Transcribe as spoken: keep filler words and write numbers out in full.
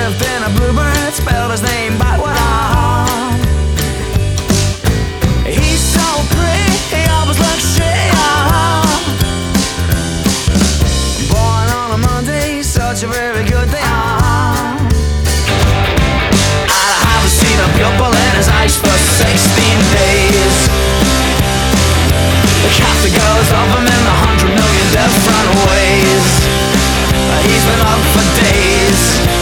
lived in a bluebird, spelled his name, but